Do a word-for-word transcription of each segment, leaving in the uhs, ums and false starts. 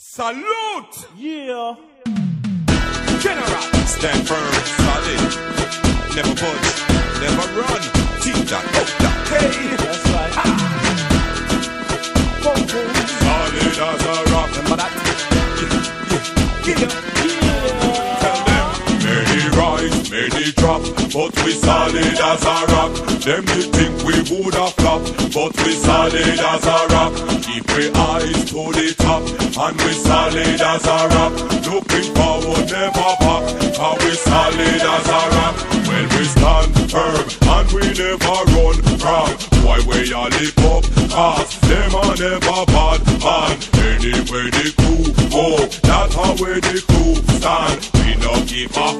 Salute! Yeah. General! Stand firm, solid. Never budge, never run. Team that, oh, that, hey! That's right. Ha. Boom, boom. Solid as a rock. Remember that? Yeah, yeah, yeah. Tell them, many rise, many drop, but we solid as a rock. Them you think we would have flopped, but we solid as a rock. Keep we eyes to the top, and we solid as a rock. Looking forward, never back, and we solid as a rock. When we stand firm, and we never run from. Why we all live up, cause them are never bad man. Anyway the crew go, that's how we the crew stand. We no give up,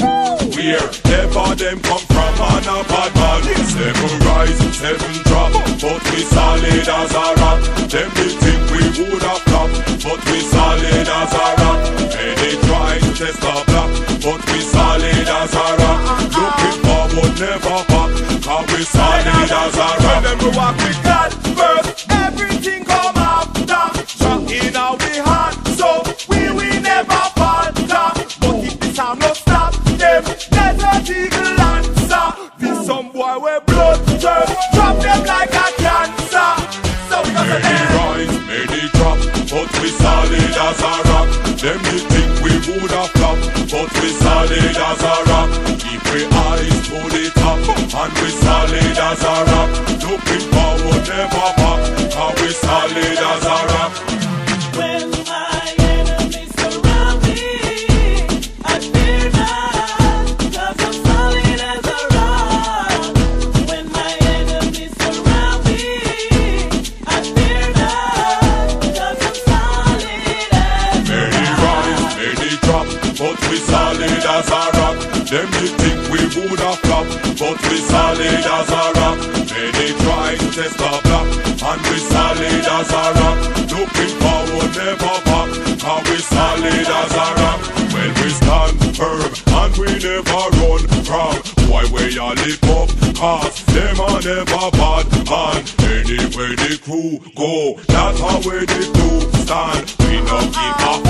wherever them come from, and a bad man. Seven rise, seven drop, but we solid as a rock. Them they think we would have flopped, but we solid as a rock. And they try to test our block, but we solid as a rock. Looking forward, never back, cause we solid as a rock. When them we walk with God first, everything come after. Strong in our we heart, so we will never falter. But if this time no stop them, let us eagle answer. Be some boy with blood thirst, drop them like a cancer. So we got Many rise, many drop, but we solid as a rock. Them they think we would have flopped, but we solid as a rock. Keep we eyes to the top, and we solid as a rock. Looking forward, never back, cause we solid as a rock. When my enemies surround me, I fear not, 'cause I'm solid as a rock. When my enemies surround me, I fear not, 'cause I'm solid as a Many rise, many drop, but we solid as a rock. Them they think we would have flopped, but we solid as a rock. Many try to test our block, and we solid as a rock. Looking forward, never back, cause we solid as a rock. When we stand firm, and we never run from. Why we all live up, cause them are never bad man. Anyway the crew go, that's how we the crew stand. We no give up,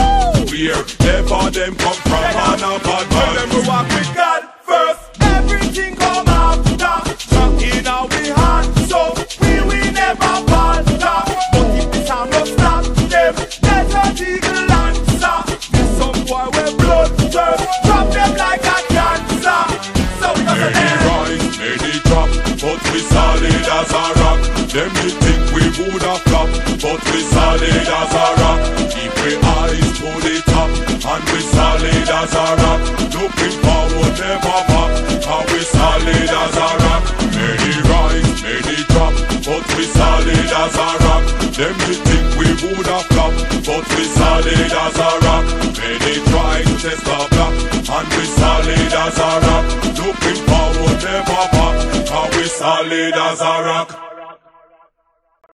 wherever them come from, and a bad when them man. we walk with God first, everything come after. Strong in our we heart, so we will never falter. But if this time no stop them, let us eagle answer. Be some boy with blood thirst, drop them like a cancer. So we got Many them. rise, many drop, but we solid as a rock. Them they think we would have flopped, but we solid as a rock. Keep we eyes to the top, and we solid as a rock. Looking forward, never back, cause we solid as a rock. Many rise, many drop, but we solid as a rock. Them they think we would have flopped, but we solid as a rock. Many try to test our block, and we solid as a rock. Looking forward, never back, cause we solid as a rock.